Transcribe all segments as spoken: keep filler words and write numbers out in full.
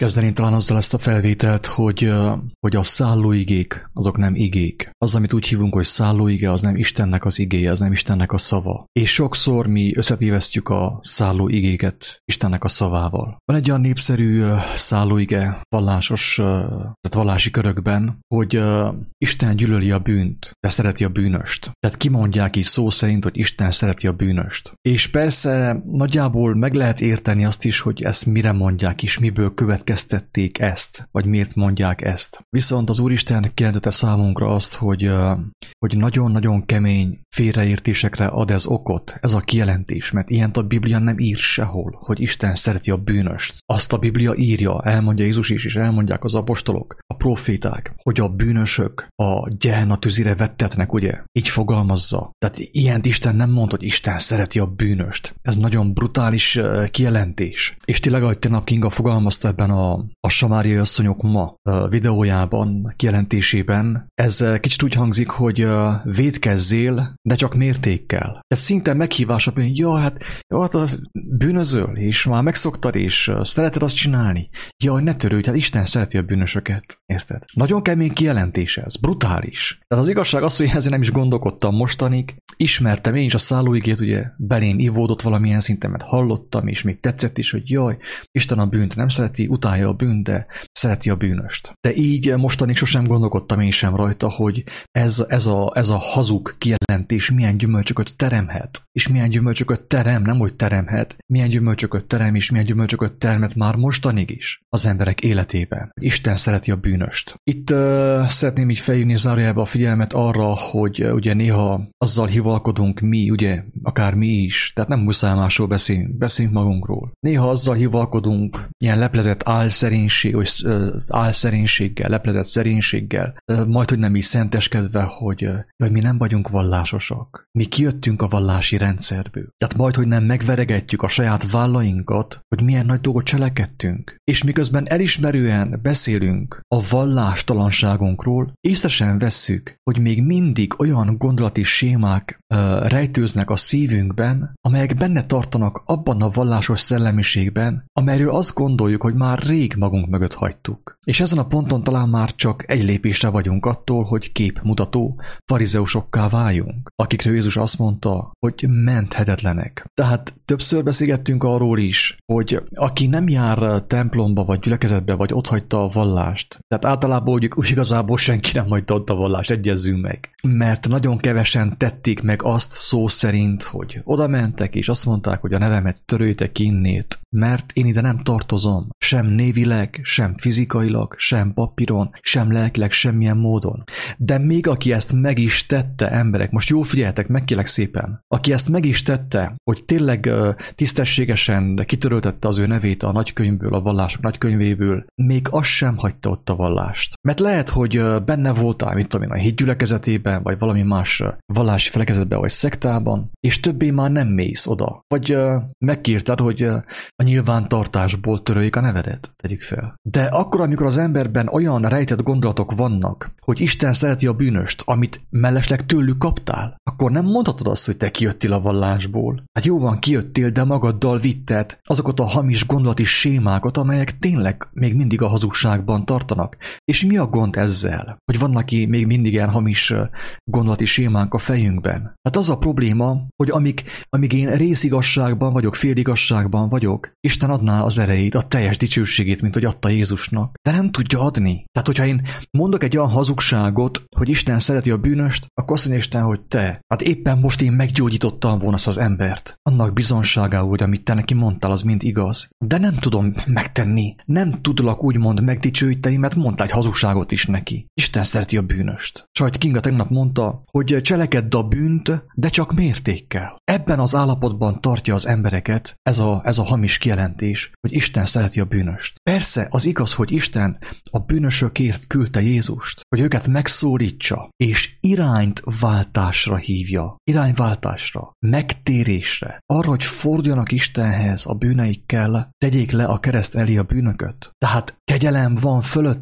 Kezdeném talán azzal ezt a felvételt, hogy, hogy a szállóigék, azok nem igék. Az, amit úgy hívunk, hogy szállóige, az nem Istennek az igéje, az nem Istennek a szava. És sokszor mi összetévesztjük a szállóigéket Istennek a szavával. Van egy olyan népszerű szállóige vallásos, tehát vallási körökben, hogy Isten gyűlöli a bűnt, de szereti a bűnöst. Tehát kimondják így szó szerint, hogy Isten szereti a bűnöst. És persze nagyjából meg lehet érteni azt is, hogy ezt mire mondják és miből következtették ezt, vagy miért mondják ezt. Viszont az Úristen kijelentette számunkra azt, hogy, hogy nagyon-nagyon kemény félreértésekre ad ez okot, ez a kijelentés, mert ilyent a Biblia nem ír sehol, hogy Isten szereti a bűnöst. Azt a Biblia írja, elmondja Jézus is, és elmondják az apostolok, a proféták, hogy a bűnösök a Gehenna tüzére vettetnek, ugye? Így fogalmazza. Tehát ilyent Isten nem mond, hogy Isten szereti a bűnöst. Ez nagyon brutális kijelentés. És tényleg, ahogy tegnap Kinga fogalmazta ebben a, a Samáriai asszonyok ma videójában, kijelentésében, ez kicsit úgy hangzik, hogy vétkezzél, de csak mértékkel. Tehát szinte meghívás, hogy ja, hát, ja, hát bűnözöl, és már megszoktad, és szereted azt csinálni. Jaj, ne törődj, hát Isten szereti a bűnösöket. Érted? Nagyon kemény kijelentés ez, brutális. Tehát az igazság az, hogy ezzel nem is gondolkodtam mostanig. Ismertem én is a szállóigét, ugye belém ivódott valamilyen szinten, mert hallottam, és még tetszett is, hogy jaj, Isten a bűnt nem szereti, utálja a bűnt, de szereti a bűnöst. De így mostanig sosem gondolkodtam én sem rajta, hogy ez, ez, a, ez a hazug kijelentés milyen gyümölcsöket teremhet. És milyen gyümölcsöket terem, nem hogy teremhet, milyen gyümölcsöket terem, és milyen gyümölcsöket termet már mostanig is az emberek életében. Isten szereti a bűnöst. Itt uh, szeretném így felhívni zárójelbe a figyelmet arra, hogy uh, ugye néha azzal hivalkodunk mi, ugye, akár mi is, tehát nem muszáj másról beszélünk, beszélünk magunkról. Néha azzal hivalkodunk, ilyen leplezett álszerénység, vagy uh, álszerénységgel, leplezett szerénységgel, uh, majd, hogy nem is szenteskedve, hogy, uh, hogy mi nem vagyunk vallásosak. Mi kijöttünk a vallási rendszerből. Tehát majd, hogy nem megveregetjük a saját vállainkat, hogy milyen nagy dolgot cselekedtünk. És miközben elismerően beszélünk a vallástalanságunkról, észre sem vesszük, hogy még mindig olyan gondolati sémák uh, rejtőznek a szívünkben, amelyek benne tartanak abban a vallásos szellemiségben, amelyről azt gondoljuk, hogy már rég magunk mögött hagytuk. És ezen a ponton talán már csak egy lépésre vagyunk attól, hogy képmutató farizeusokká váljunk, akikről Jézus azt mondta, hogy menthetetlenek. Tehát többször beszélgettünk arról is, hogy aki nem jár templomba, vagy gyülekezetbe, vagy otthagyta a vallást, tehát általában úgy, úgy igazából senki nem hagyta ott a vallást, egyezzünk meg. Mert nagyon kevesen tették meg azt szó szerint, hogy oda mentek, és azt mondták, hogy a nevemet törőjtek innét, mert én ide nem tartozom, sem névileg, sem fizikailag, sem papíron, sem lelkileg, semmilyen módon. De még aki ezt meg is tette, emberek, most jó figyeljetek, megkérlek szépen, aki ezt meg is tette, hogy tényleg uh, tisztességesen kitöröltette az ő nevét a nagykönyvből, a vallások nagykönyvéből, még az sem hagyta ott a vallást. Mert lehet, hogy uh, benne voltál, mit tudom én, a hitgyülekezetében, vagy valami más uh, vallási felekezetben, vagy szektában, és többé már nem mész oda. Vagy uh, megkérted, hogy uh, a nyilvántartásból töröljék a nevedet, tegyük fel. De akkor, amikor az emberben olyan rejtett gondolatok vannak, hogy Isten szereti a bűnöst, amit mellesleg tőlük kaptál, akkor nem mondhatod azt, hogy te kijöttél a vallásból. Hát jó van, kijöttél, de magaddal vitted azokat a hamis gondolati sémákat, amelyek tényleg még mindig a hazugságban tartanak. És mi a gond ezzel? Hogy van, aki még mindig ilyen hamis gondolati sémánk a fejünkben? Hát az a probléma, hogy amíg, amíg én részigazságban vagyok, féligasságban vagyok, Isten adná az erejét, a teljes dicsőségét, mint hogy adta Jézusnak. De nem tudja adni. Tehát, hogyha én mondok egy olyan hazugságot, hogy Isten szereti a bűnöst, akkor azt mondja Isten, hogy te, hát éppen most én meggyógyítottam volna azt az embert. Annak bizonságául, hogy amit te neki mondtál, az mind igaz. De nem tudom megtenni. Nem tudlak úgymond megdicsőíteni, mert mondtál egy hazugságot is neki. Isten szereti a bűnöst. Sajt Kinga tegnap mondta, hogy cselekedd a bűnt, de csak mértékkel. Ebben az állapotban tartja az embereket ez a, ez a hamis kijelentés, hogy Isten szereti a bűnöst. Persze, az igaz, hogy Isten a bűnösökért küldte Jézust, hogy őket megszólítsa, és irányt váltásra hívja. Irányváltásra, megtérésre, arra, hogy forduljanak Istenhez a bűneikkel, tegyék le a kereszt elé a bűnököt. Tehát kegyelem van fölöttük,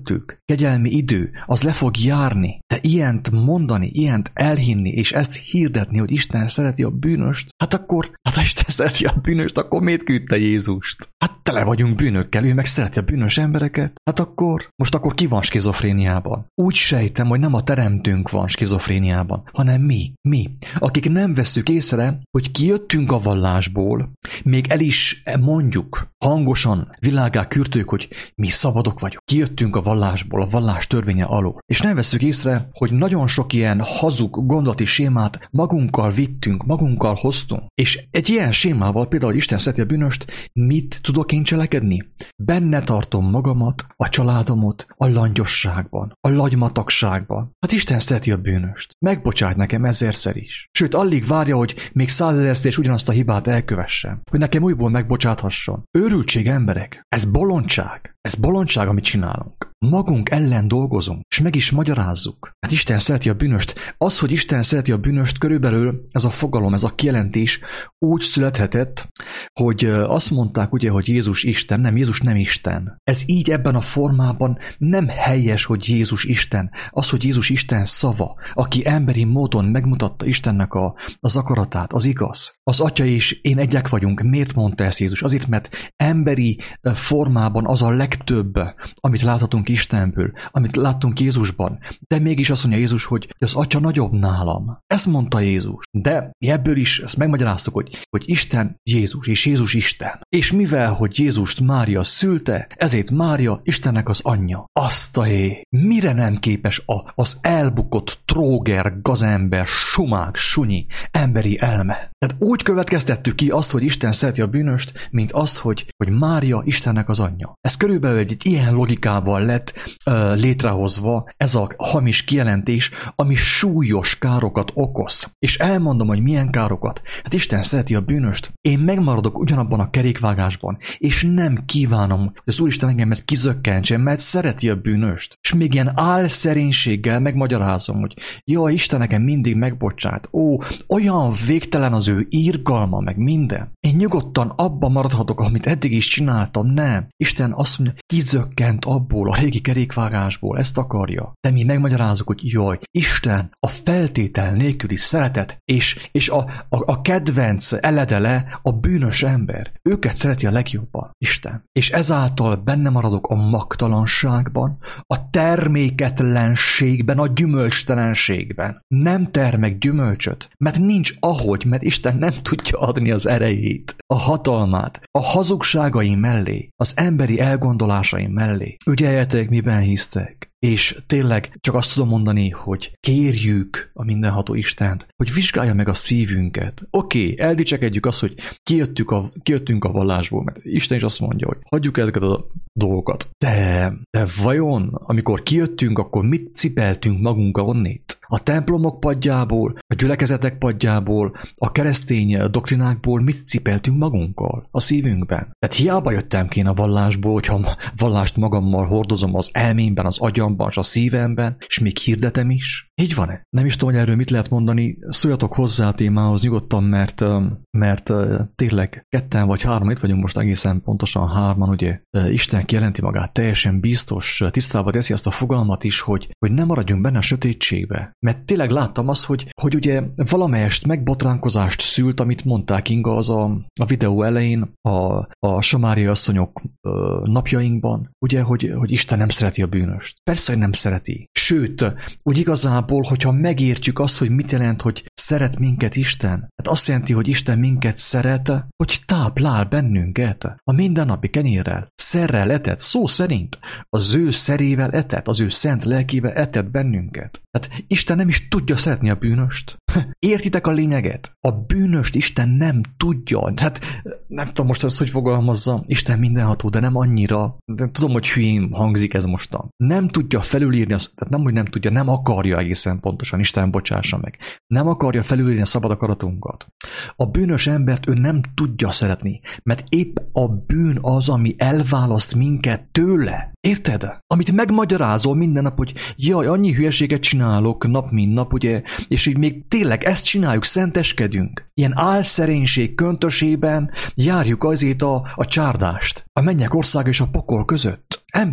kegyelmi idő, az le fog járni. De ilyent mondani, ilyent elhinni, és ezt hirdetni, hogy Isten szereti a bűnöst, hát akkor, hát ha Isten szereti a bűnöst, akkor miért küldte Jézust? Hát tele vagyunk bűnökkel, ő meg szereti a bűnös embereket. Hát akkor, most akkor ki van skizofréniában? Úgy sejtem, hogy nem a teremtőnk van skizofréniában, hanem mi, mi, akik nem vesszük észre, hogy kijöttünk a vallásból, még el is mondjuk hangosan, világá kürtők, hogy mi szabadok vagyunk. Kijöttünk a vallásból, a vallás törvénye alól. És nem vesszük észre, hogy nagyon sok ilyen hazug gondolati sémát magunkkal vittünk, magunkkal hoztunk. És egy ilyen sémával, például, hogy Isten szereti a bűnöst, mit tudok én cselekedni? Benne tartom magamat, a családomot, a langyosságban, a lagymatagságban. Hát Isten szereti a bűnöst. Megbocsát nekem ezerszer is. Sőt, alig várja, hogy még százezerszer is ugyanazt a hibát elkövessem. Hogy nekem újból megbocsáthasson. Őrültség, emberek. Ez bolondság. Ez bolondság, amit csinálunk. Magunk ellen dolgozunk, és meg is magyarázzuk. Hát Isten szereti a bűnöst. Az, hogy Isten szereti a bűnöst, körülbelül ez a fogalom, ez a kijelentés úgy születhetett, hogy azt mondták ugye, hogy Jézus Isten, nem, Jézus nem Isten. Ez így ebben a formában nem helyes, hogy Jézus Isten. Az, hogy Jézus Isten szava, aki emberi módon megmutatta Istennek a, az akaratát, az igaz. Az Atya és én egyek vagyunk. Miért mondta ezt Jézus? Azért, mert emberi formában az a legtöbb, amit láthatunk Istenből, amit láttunk Jézusban, de mégis azt mondja Jézus, hogy az Atya nagyobb nálam. Ezt mondta Jézus. De mi ebből is ezt megmagyaráztuk, hogy, hogy Isten Jézus, és Jézus Isten. És mivel, hogy Jézust Mária szülte, ezért Mária Istennek az anyja. Azt a hé, mire nem képes a, az elbukott tróger, gazember, sumák, sunyi, emberi elme. Tehát úgy következtettük ki azt, hogy Isten szereti a bűnöst, mint azt, hogy, hogy Mária Istennek az anyja. Ez körülbelül egy, egy ilyen logikával lett uh, létrehozva ez a hamis kijelentés, ami súlyos károkat okoz. És elmondom, hogy milyen károkat. Hát Isten szereti a bűnöst. Én megmaradok ugyanabban a kerékvágásban, és nem kívánom, hogy az Úristen engemet kizökkentsen, mert szereti a bűnöst. És még ilyen álszerénységgel megmagyarázom, hogy jaj, Isten nekem mindig megbocsát. Ó, olyan végtelen az ő írgalma, meg minden. Én nyugodtan abban maradhatok, amit eddig is csináltam. Nem. Isten azt mondja, kizökkent abból a régi kerékvágásból, ezt akarja. De mi megmagyarázunk, hogy jaj, Isten a feltétel nélküli szeretet, és, és a, a, a kedvenc eledele a bűnös ember. Őket szereti a legjobban, Isten. És ezáltal benne maradok a magtalanságban, a terméketlenségben, a gyümölcstelenségben. Nem termek gyümölcsöt, mert nincs ahogy, mert Isten nem tudja adni az erejét, a hatalmát, a hazugságai mellé, az emberi elgondolásai mellé. Ügyeljetek, miben hisztek. És tényleg csak azt tudom mondani, hogy kérjük a mindenható Istent, hogy vizsgálja meg a szívünket. Oké, okay, eldicsekedjük azt, hogy kijöttünk a, kijöttünk a vallásból, mert Isten is azt mondja, hogy hagyjuk ezeket a dolgokat. De, de vajon, amikor kijöttünk, akkor mit cipeltünk magunkkal onnét? A templomok padjából, a gyülekezetek padjából, a keresztény doktrinákból mit cipeltünk magunkkal a szívünkben? Tehát hiába jöttem ki a vallásból, hogyha vallást magammal hordozom az elmémben, az agyamban, és a szívemben, és még hirdetem is. Így van-e? Nem is tudom, hogy erről mit lehet mondani. Szóljatok hozzá a témához nyugodtan, mert, mert tényleg ketten vagy hárman, itt vagyunk most egészen pontosan hárman, ugye Isten kijelenti magát teljesen biztos, tisztába teszi azt a fogalmat is, hogy, hogy nem maradjunk benne a sötétségbe. Mert tényleg láttam azt, hogy, hogy ugye valamelyest megbotránkozást szült, amit mondták Inga az a, a videó elején, a, a samáriai asszonyok ö, napjainkban, ugye, hogy, hogy Isten nem szereti a bűnöst. Persze, hogy nem szereti. Sőt, úgy igazából, hogyha megértjük azt, hogy mit jelent, hogy szeret minket Isten, hát azt jelenti, hogy Isten minket szeret, hogy táplál bennünket a mindennapi kenyérrel, szerrel etett, szó szerint az ő szerével etett, az ő szent lelkével etett bennünket. Tehát Isten nem is tudja szeretni a bűnöst. Értitek a lényeget? A bűnöst Isten nem tudja. Hát nem tudom most ezt, hogy fogalmazzam. Isten mindenható, de nem annyira. De tudom, hogy hülyén hangzik ez mostan. Nem tudja felülírni, az, tehát nem, hogy nem tudja, nem akarja egészen pontosan. Isten bocsássa meg. Nem akarja felülírni a szabad akaratunkat. A bűnös embert ő nem tudja szeretni, mert épp a bűn az, ami elválaszt minket tőle. Érted? Amit megmagyarázol minden nap, hogy jaj, annyi hülyeséget csinálok nap, mint nap, ugye, és így még tényleg ezt csináljuk, szenteskedünk. Ilyen álszerénység köntösében járjuk azért a, a csárdást, a mennyek országa és a pokol között. Emberek,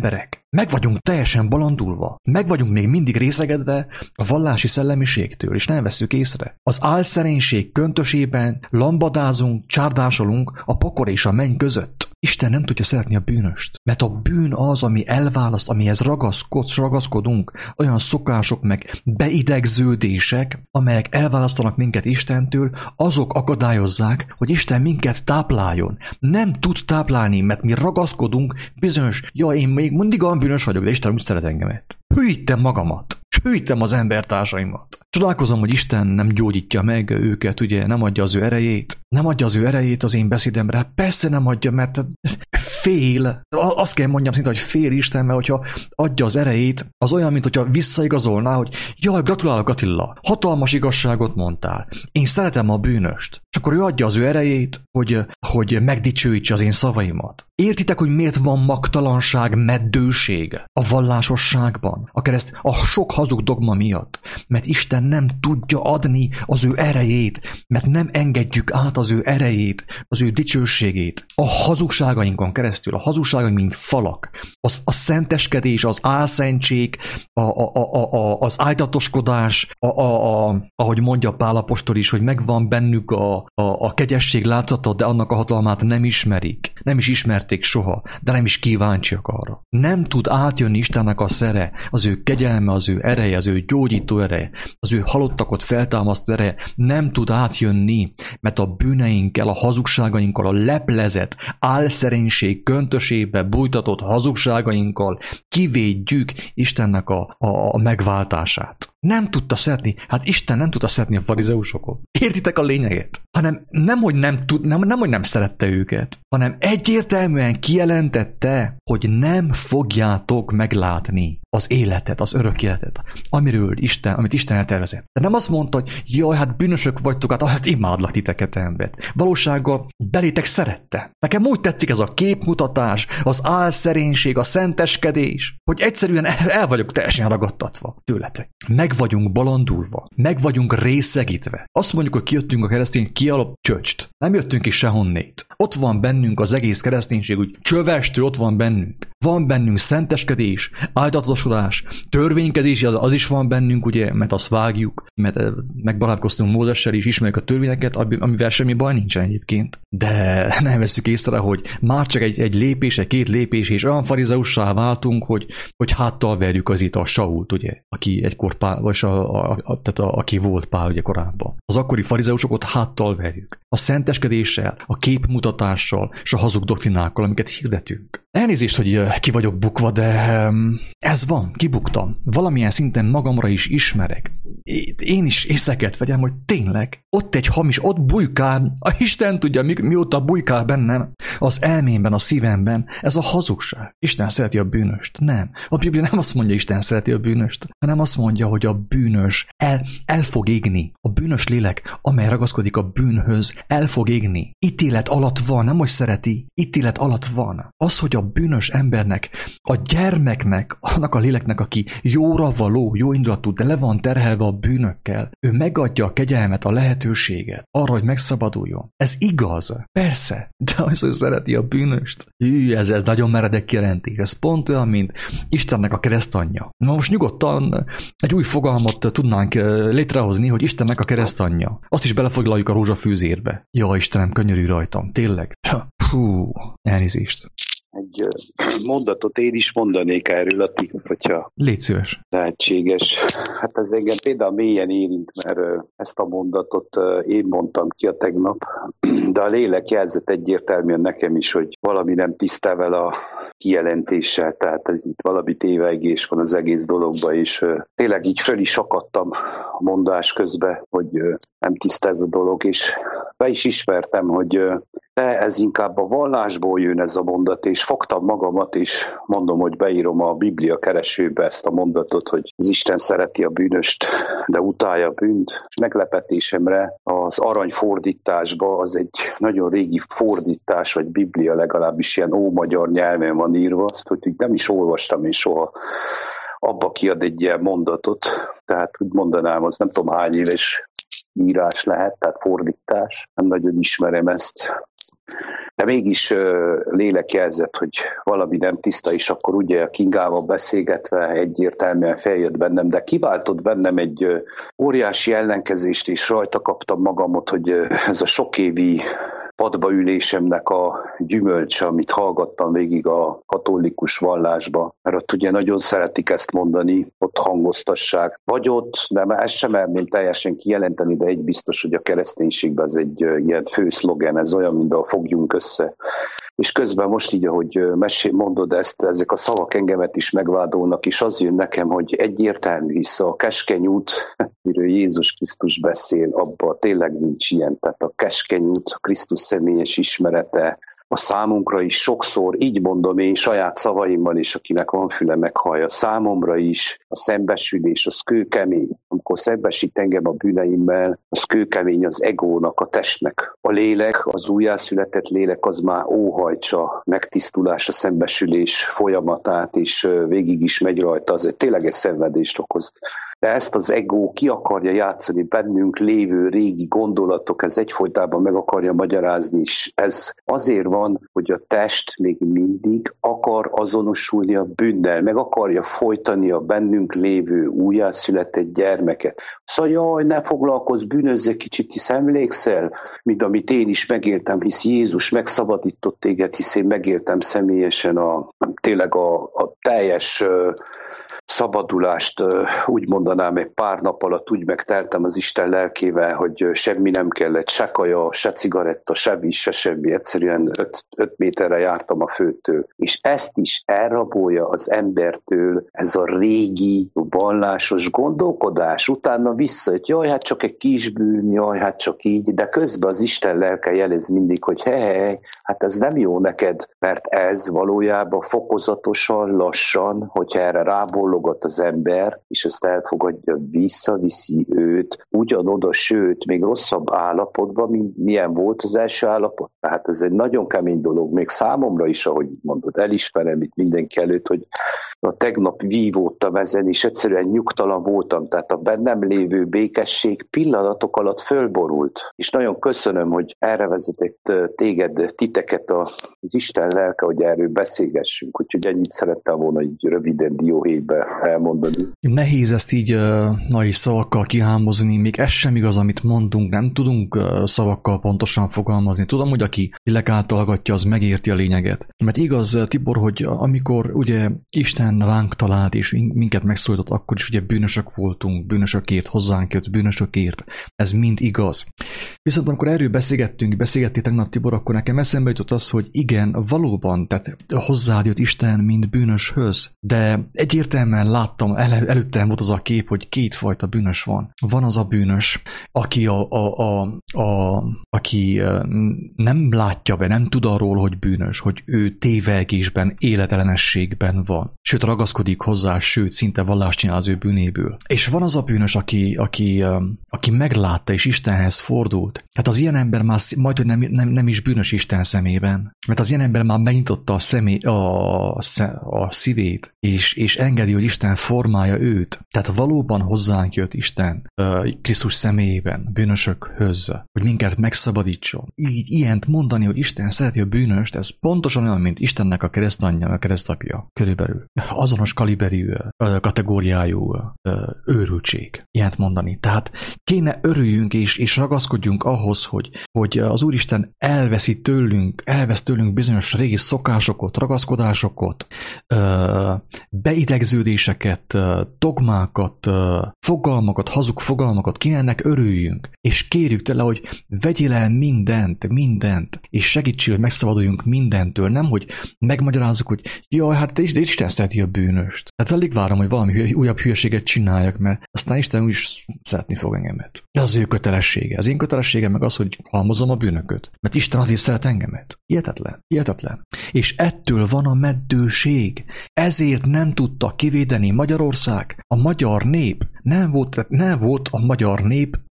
Meg vagyunk teljesen balandulva. Meg vagyunk még mindig részegedve a vallási szellemiségtől, és nem vesszük észre. Az álszerénység köntösében lambadázunk, csárdásolunk a pokol és a menny között. Isten nem tudja szeretni a bűnöst. Mert a bűn az, ami elválaszt, amihez ragaszkodsz, ragaszkodunk, olyan szokások meg beidegződések, amelyek elválasztanak minket Istentől, azok akadályozzák, hogy Isten minket tápláljon. Nem tud táplálni, mert mi ragaszkodunk bizonyos, ja, én még mindig olyan bűnös vagyok, de Isten úgy szeret engemet. Hűítem magamat, és hűítem az embertársaimat. Csodálkozom, hogy Isten nem gyógyítja meg őket, ugye nem adja az ő erejét. Nem adja az ő erejét az én beszédemre. Persze nem adja, mert fél. Azt kell mondjam szinte, hogy fél Isten, mert hogyha adja az erejét, az olyan, mint hogyha visszaigazolná, hogy jaj, gratulálok Attila, hatalmas igazságot mondtál. Én szeretem a bűnöst. És akkor ő adja az ő erejét, hogy, hogy megdicsőítse az én szavaimat. Értitek, hogy miért van magtalanság, meddőség a vallásosságban, a kereszt, a sok hazug dogma miatt? Mert Isten nem tudja adni az ő erejét, mert nem engedjük át az ő erejét, az ő dicsőségét. A hazugságainkon keresztül, a hazugságaink mint falak, az, a szenteskedés, az álszentség, a, a, a, a, az ájtatoskodás, a, a, a, ahogy mondja Pál apostol is, hogy megvan bennük a, a, a kegyesség látszata, de annak a hatalmát nem ismerik, nem is ismerték soha, de nem is kíváncsiak arra. Nem tud átjönni Istennek a szere, az ő kegyelme, az ő ereje, az ő gyógyító ereje, az ő halottakot feltámasztó ereje nem tud átjönni, mert a bűneinkkel, a hazugságainkkal, a leplezett álszerénység köntösébe bújtatott hazugságainkkal kivédjük Istennek a, a, a megváltását. Nem tudta szeretni, hát Isten nem tudta szeretni a farizeusokat. Értitek a lényeget? Hanem nem, hogy nem, tud, nem, nem, hogy nem szerette őket, hanem egyértelműen kijelentette, hogy nem fogjátok meglátni az életet, az örök életet, amiről Isten, amit Isten eltervezett. De nem azt mondta, hogy jaj, hát bűnösök vagytok, hát, hát imádlak titeket, ember. Valósággal belétek szerette. Nekem úgy tetszik ez a képmutatás, az álszerénység, a szenteskedés, hogy egyszerűen el, el vagyok teljesen ragadtatva tőletek. Meg vagyunk balandulva, meg vagyunk részegítve. Azt mondjuk, hogy kijöttünk a keresztény kialap csöcst. Nem jöttünk is sehonnét. Ott van bennünk az egész kereszténység, úgy csövestől ott van bennünk. Van bennünk szenteskedés, áldatosodás, törvénykezés, az, az is van bennünk, ugye, mert azt vágjuk, mert megbarátkoztunk Mózessel is, ismerjük a törvényeket, amivel semmi baj nincsen egyébként. De nem veszük észre, hogy már csak egy, egy lépés, egy két lépés, és olyan farizeussá váltunk, hogy, hogy háttal verjük az itt a Sault, ugye, aki egykor Pál, vagy a, a, a, tehát a, aki volt Pál, ugye korábban. Az akkori farizeusokat háttal verjük. A szenteskedéssel, a képmutatással, és a hazug doktrinákkal, amiket hirdetünk. Elnézést, hogy ki vagyok bukva, de ez van, kibuktam. Valamilyen szinten magamra is ismerek. Én is észre kellett vegyem, hogy tényleg ott egy hamis, ott bujkál, a Isten tudja, mi, mióta bujkál bennem, az elmémben, a szívemben, ez a hazugság. Isten szereti a bűnöst. Nem. A Biblia nem azt mondja, Isten szereti a bűnöst, hanem azt mondja, hogy a bűnös el, el fog égni. A bűnös lélek, amely ragaszkodik a bűnhöz, el fog égni. Ítélet alatt van, nem hogy szereti, ítélet alatt van. Az, hogy a bűnös embernek, a gyermeknek, annak a léleknek, aki jóra való, jó indulatú, de le van terhelve a bűnökkel, ő megadja a kegyelmet, a lehetőséget arra, hogy megszabaduljon. Ez igaz, persze, de az, hogy szereti a bűnöst, hű, ez, ez nagyon meredek kijelentés. Ez pont olyan, mint Istennek a keresztanyja. Na most nyugodtan egy új fogalmat tudnánk létrehozni, hogy Istennek a keresztanyja. Azt is belefoglaljuk a rózsafűzérbe. Ja, Istenem, könyörülj rajtam, tényleg. Fú, elnézést. Egy mondatot én is mondanék erről, Ati, hogyha légy szíves. Lehetséges. Hát ez engem például mélyen érint, mert ezt a mondatot én mondtam ki a tegnap, de a lélek jelzett egyértelműen nekem is, hogy valami nem tisztel vele a kijelentéssel, tehát ez itt valami tévegés van az egész dologban, és tényleg így föl is akadtam a mondás közben, hogy nem tiszta ez a dolog, és be is ismertem, hogy de ez inkább a vallásból jön ez a mondat, és fogtam magamat, és mondom, hogy beírom a Biblia keresőbe ezt a mondatot, hogy az Isten szereti a bűnöst, de utálja a bűnt. És meglepetésemre az aranyfordításban az egy nagyon régi fordítás, vagy Biblia legalábbis ilyen ómagyar nyelven van írva, azt, hogy nem is olvastam én soha. Abba kiad egy ilyen mondatot, tehát úgy mondanám, az nem tudom hány éves írás lehet, tehát fordítás. Nem nagyon ismerem ezt. De mégis lélek jelzett, hogy valami nem tiszta, és akkor ugye a Kingával beszélgetve egyértelműen feljött bennem, de kiváltott bennem egy óriási ellenkezést, és rajta kaptam magamot, hogy ez a sokévi padbaülésemnek a gyümölcse, amit hallgattam végig a katolikus vallásba, mert ott ugye nagyon szeretik ezt mondani, ott hangoztassák. Vagy ott, nem, ezt sem merném teljesen kijelenteni, de egy biztos, hogy a kereszténységben ez egy ilyen fő szlogen, ez olyan, mint a fogjunk össze. És közben most így, ahogy mesél, mondod ezt, ezek a szavak engemet is megvádolnak, és az jön nekem, hogy egyértelmű, hisz a keskeny út, miről Jézus Krisztus beszél, abban tényleg nincs ilyen. Tehát a keskeny út, Krisztus személyes ismerete, a számunkra is sokszor, így mondom én saját szavaimmal is, akinek van füle meghallja, számomra is a szembesülés, az kőkemény. Amikor szembesít engem a bűneimmel, az kőkemény az egónak, a testnek. A lélek, az újjászületett lélek, az már óhajtsa megtisztulás, a szembesülés folyamatát, és végig is megy rajta, az egy tényleg egy szenvedést okoz. De ezt az ego ki akarja játszani bennünk lévő régi gondolatok, ez egyfolytában meg akarja magyarázni, és ez azért van, hogy a test még mindig akar azonosulni a bűnnel, meg akarja folytani a bennünk lévő újjászületett gyermeket. Szóval jaj, ne foglalkozz, bűnözzél kicsit, hisz emlékszel, mint amit én is megéltem, hisz Jézus megszabadított téged, hisz én megéltem személyesen a, tényleg a, a teljes szabadulást, úgy mondanám, egy pár nap alatt úgy megteltem az Isten lelkével, hogy semmi nem kellett, se kaja, se cigaretta, se víz, se semmi, egyszerűen öt, öt méterre jártam a főtől. És ezt is elrabolja az embertől ez a régi, vallásos gondolkodás. Utána visszajött, jaj, hát csak egy kis bűn, jaj, hát csak így, de közben az Isten lelke jelez mindig, hogy hej, hej, hát ez nem jó neked, mert ez valójában fokozatosan, lassan, hogyha erre rából az ember, és ezt elfogadja, visszaviszi őt ugyanoda, sőt, még rosszabb állapotban, mint milyen volt az első állapot. Tehát ez egy nagyon kemény dolog, még számomra is, ahogy mondod, elismerem itt mindenki előtt, hogy a tegnap vívódtam ezen, és egyszerűen nyugtalan voltam, tehát a bennem lévő békesség pillanatok alatt fölborult. És nagyon köszönöm, hogy erre vezetett téged, titeket az Isten lelke, hogy erről beszélgessünk, úgyhogy ennyit szerettem volna így röviden dióhéjbe elmondani. Nehéz ezt így uh, nagy szavakkal kihámozni, még ez sem igaz, amit mondunk, nem tudunk uh, szavakkal pontosan fogalmazni. Tudom, hogy aki lélek által hallgatja, az megérti a lényeget. Mert igaz, Tibor, hogy amikor ugye Isten ránk talált és minket megszólított, akkor is ugye bűnösök voltunk, bűnösökért, hozzánk jött, bűnösökért. Ez mind igaz. Viszont amikor erről beszélgettünk, beszélgettél tegnap, Tibor, akkor nekem eszembe jutott az, hogy igen, valóban, tehát hozzád jött Isten, mint bűnöshöz, de egyértelműen láttam, el, előttem volt az a kép, hogy kétfajta bűnös van. Van az a bűnös, aki, a, a, a, a, aki nem látja be, nem tud arról, hogy bűnös, hogy ő tévegésben, életellenességben van. Sőt, ragaszkodik hozzá, sőt, szinte vallást csinál az ő bűnéből. És van az a bűnös, aki, aki, aki meglátta és Istenhez fordult. Hát az ilyen ember már majd, hogy nem, nem, nem is bűnös Isten szemében. Mert az ilyen ember már megnyitotta a, szemé, a, a szívét, és, és engedi, hogy Isten formálja őt. Tehát valóban hozzánk jött Isten uh, Krisztus személyében, bűnösökhöz, hogy minket megszabadítson. Így ilyent mondani, hogy Isten szereti a bűnöst, ez pontosan olyan, mint Istennek a keresztanyja, a keresztapja. Körülbelül. Azonos kaliberű, uh, kategóriájú uh, őrültség. Ilyent mondani. Tehát kéne örüljünk és, és ragaszkodjunk ahhoz, hogy, hogy az Úristen elveszi tőlünk, elvesz tőlünk bizonyos régi szokásokat, ragaszkodásokat, uh, beidegződéseket, dogmákat, fogalmakat, hazug fogalmakat, kéne ennek örüljünk, és kérjük tőle, hogy vegyél el mindent, mindent, és segítsél, hogy megszabaduljunk mindentől, nem, hogy megmagyarázzuk, hogy jaj, hát Isten szereti a bűnöst. Hát alig várom, hogy valami újabb hülyeséget csináljak, mert aztán Isten úgyis szeretni fog engemet. Ez az ő kötelessége. Az én kötelességem meg az, hogy halmozzam a bűnököt. Mert Isten azért szeret engemet. Hihetetlen. Hihetetlen. És ettől van a meddőség. Ezért nem tudta kivédeni Magyarország. A magyar nép nem volt, nem volt a magyar nép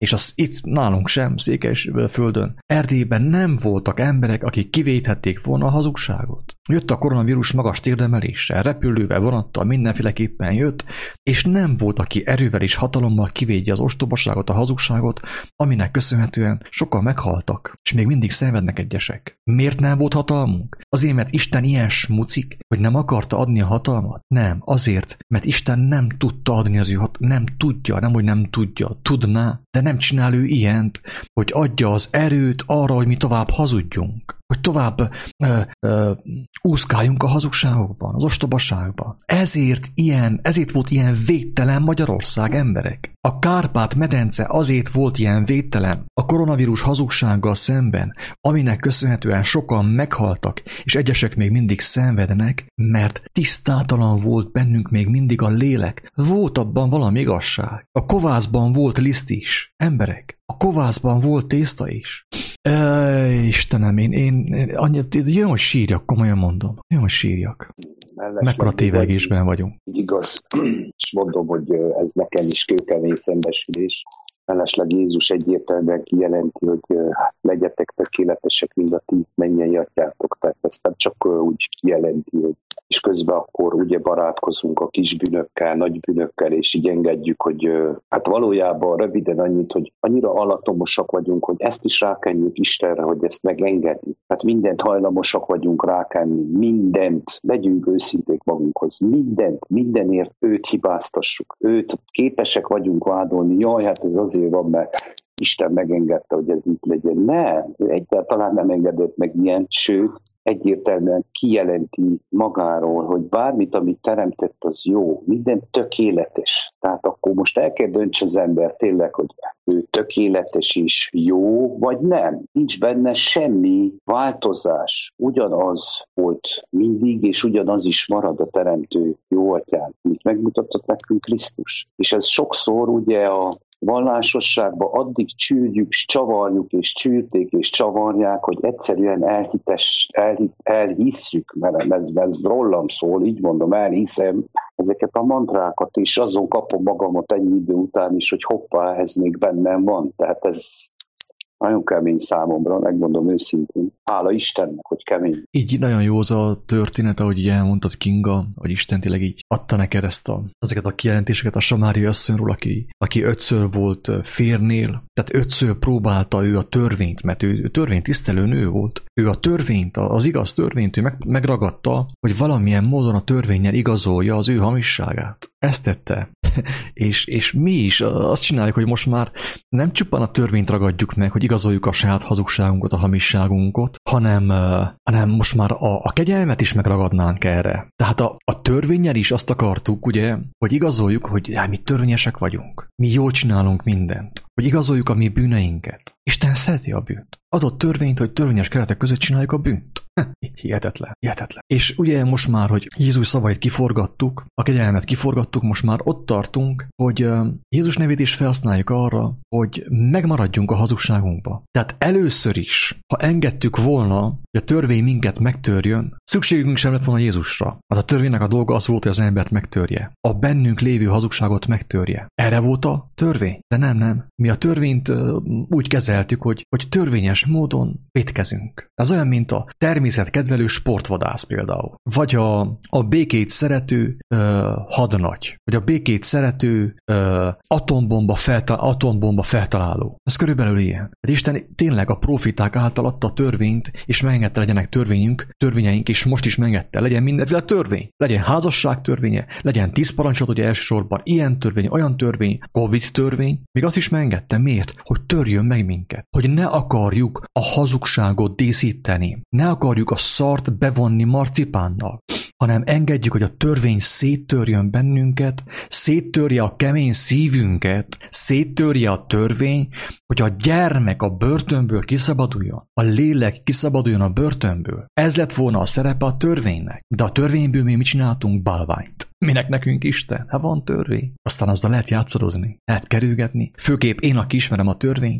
és az itt nálunk sem, Székelyföldön, Erdélyben nem voltak emberek, akik kivéthették volna a hazugságot. Jött a koronavírus magas térdemeléssel, repülővel, vonattal, mindenféleképpen jött, és nem volt, aki erővel és hatalommal kivédje az ostobaságot, a hazugságot, aminek köszönhetően sokan meghaltak, és még mindig szenvednek egyesek. Miért nem volt hatalmunk? Azért, mert Isten ilyen smucik, hogy nem akarta adni a hatalmat? Nem, azért, mert Isten nem tudta adni az ő hat, nem tudja, nem, hogy nem tudja, tudná, de nem csinál ő ilyent, hogy adja az erőt arra, hogy mi tovább hazudjunk, hogy tovább ö, ö, úszkáljunk a hazugságokban, az ostobaságban. Ezért ilyen, ezért volt ilyen védtelen Magyarország, emberek. A Kárpát-medence azért volt ilyen védtelen a koronavírus hazugsággal szemben, aminek köszönhetően sokan meghaltak, és egyesek még mindig szenvednek, mert tisztátalan volt bennünk még mindig a lélek. Volt abban valami igazság. A kovászban volt liszt is, emberek. A kovászban volt tészta is. E, Istenem, én, én, én annyit, jön, hogy sírjak, komolyan mondom. Jön, hogy sírjak. Mekkora tévegésben vagyunk. Igaz, és mondom, hogy ez nekem is kőkemény szembesülés. Mellesleg Jézus egyértelműen kijelenti, hogy hát, legyetek tökéletesek, mint a ti mennyei atyátok. Tehát ezt nem csak úgy kijelenti, hogy és közben akkor ugye barátkozunk a kis bűnökkel, nagy bűnökkel, és így engedjük, hogy hát valójában röviden annyit, hogy annyira alattomosak vagyunk, hogy ezt is rákenjük Istenre, hogy ezt megengedjük. Hát mindent hajlamosak vagyunk rákenni, mindent, legyünk őszinték magunkhoz, mindent, mindenért őt hibáztassuk, őt képesek vagyunk vádolni, jaj, hát ez azért van, mert Isten megengedte, hogy ez itt legyen. Nem, ő egyáltalán nem engedett meg ilyen, sőt, egyértelműen kijelenti magáról, hogy bármit, amit teremtett, az jó, minden tökéletes. Tehát akkor most el kell döntse az ember tényleg, hogy ő tökéletes és jó, vagy nem. Nincs benne semmi változás. Ugyanaz volt mindig, és ugyanaz is marad a teremtő jó atyán, amit megmutatott nekünk Krisztus. És ez sokszor ugye a vallásosságban addig csűrjük, csavarjuk, és csűrték, és csavarják, hogy egyszerűen elhites, elhit, elhisszük, mert ez, ez rólam szól, így mondom, elhiszem ezeket a mantrákat, és azon kapom magamat ennyi idő után is, hogy hoppá, ez még bennem van. Tehát ez nagyon kemény számomra, megmondom őszintén. Hála Istennek, hogy kemény. Így nagyon jó az a történet, ahogy így elmondtad, Kinga, hogy Isten tényleg így adta neked ezt a, ezeket a kijelentéseket a Samária asszonyról, aki, aki ötször volt férnél, tehát ötször próbálta ő a törvényt, mert ő törvényt tisztelő nő volt. Ő a törvényt, az igaz törvényt, ő meg, megragadta, hogy valamilyen módon a törvénnyel igazolja az ő hamisságát. Ezt tette. és, és mi is azt csináljuk, hogy most már nem csupán a törvényt ragadjuk meg, hogy igazoljuk a saját hazugságunkat, a hamisságunkat, hanem, hanem most már a, a kegyelmet is megragadnánk erre. Tehát a, a törvénnyel is azt akartuk, ugye, hogy igazoljuk, hogy já, mi törvényesek vagyunk. Mi jól csinálunk mindent. Hogy igazoljuk a mi bűneinket. Isten szereti a bűnt. Adott törvényt, hogy törvényes keretek között csináljuk a bűnt. Hihetetlen, hihetetlen. És ugye most már, hogy Jézus szavait kiforgattuk, a kegyelmet kiforgattuk, most már ott tartunk, hogy Jézus nevét is felhasználjuk arra, hogy megmaradjunk a hazugságunkba. Tehát először is, ha engedtük volna, hogy a törvény minket megtörjön, szükségünk sem lett volna Jézusra. Hát a törvénynek a dolga az volt, hogy az embert megtörje. A bennünk lévő hazugságot megtörje. Erre volt a törvény? De nem, nem. Mi a törvényt úgy kezeltük, hogy, hogy törvényes módon vétkezünk. Ez olyan, mint a természetkedvelő sportvadász például. Vagy a, a békét szerető uh, hadnagy. Vagy a békét szerető uh, atombomba, felta, atombomba feltaláló. Ez körülbelül ilyen. Hát Isten tényleg a profiták által adta a törvényt, és megengedte legyenek törvényünk, törvényeink, és most is megengedte. Legyen mindenféle törvény. Legyen házasság törvénye, legyen tíz parancsolat, ugye elsősorban ilyen törvény, olyan törvény, Covid törvény. Még azt is megengedte. Miért? Hogy törjön meg minket. Hogy ne akarjuk a hazugságot díszíteni. Ne akarjuk a szart bevonni marcipánnal, hanem engedjük, hogy a törvény széttörjön bennünket, széttörje a kemény szívünket, széttörje a törvény, hogy a gyermek a börtönből kiszabaduljon, a lélek kiszabaduljon a börtönből. Ez lett volna a szerepe a törvénynek. De a törvényből mi mit csináltunk? Bálványt. Minek nekünk Isten? Hát van törvény. Aztán azzal lehet játszadozni, lehet kerülgetni. Főképp én, aki ismerem a törvényt,